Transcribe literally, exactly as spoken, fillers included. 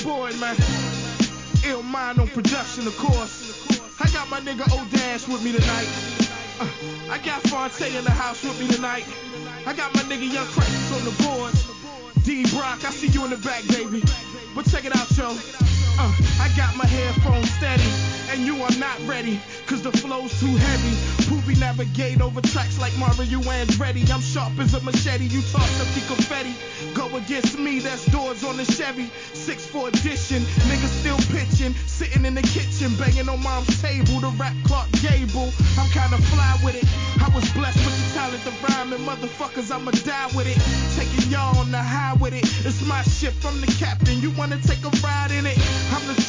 boy, man. Ill Mind on production, of course. I got my nigga O-Dash with me tonight. Uh, I got Fonte in the house with me tonight. I got my nigga Young Crisis on the board. D Brock, I see you in the back, baby. But check it out, yo. Uh, I got my headphones steady, and you are not ready, cause the flow's too heavy. Poopy navigate over tracks like Mario Andretti. I'm sharp as a machete, you toss empty confetti. Go against me, that's doors on the Chevy. six four edition, niggas still pitching. Sitting in the kitchen, banging on mom's table. The rap Clark Gable, I'm kinda fly with it. I was blessed with the talent to rhyme, and motherfuckers, I'ma die with it. Taking y'all on the high with it. It's my ship, I'm the captain. You wanna take a ride in it? I'm the